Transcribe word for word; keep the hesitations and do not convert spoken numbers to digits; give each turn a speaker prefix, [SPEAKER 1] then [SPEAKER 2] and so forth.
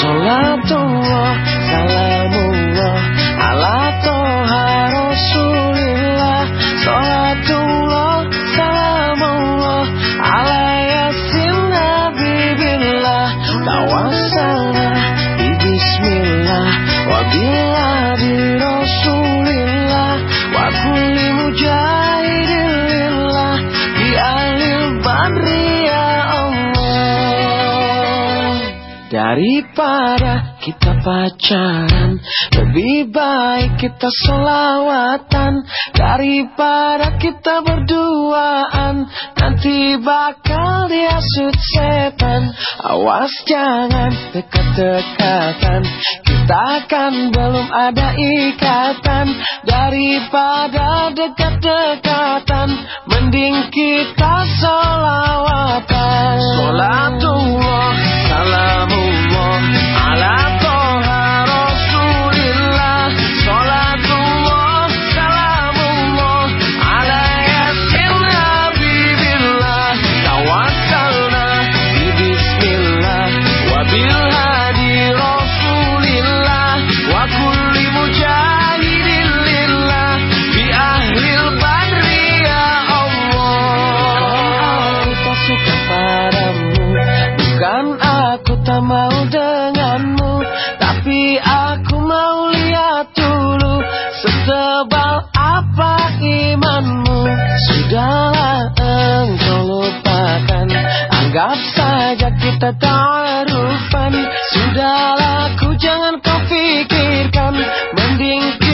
[SPEAKER 1] Salatullah, salamullah ala toha rasulillah. Salatullah, salamullah ala yasin habibillah. Tawassalna bi bismillah wa bila di rasulillah wa kulli mujahidin lillah bi ahlil badri ya Allah. Daripada kita pacaran, lebih baik kita selawatan. Daripada kita berduaan, nanti bakal dihasut setan. Awas jangan dekat-dekatan, kita kan belum ada ikatan. Daripada dekat-dekatan, mending kita selawatan. Salatullah, salamullah ala toha rasulillah. Salatullah, salamullah ala yasin habibillah. Tawassalna bi bismillah wa bil hadi rasulillah wa kulli mujahidin lillah bi ahlil badri ya Allah. Aku tak suka padamu, bukan aku tak mau denganmu, tapi aku mau lihat dulu setebal apa imanmu. Sudahlah engkau lupakan, anggap saja kita ta'arufan. Sudahlah ku jangan kau pikirkan, mending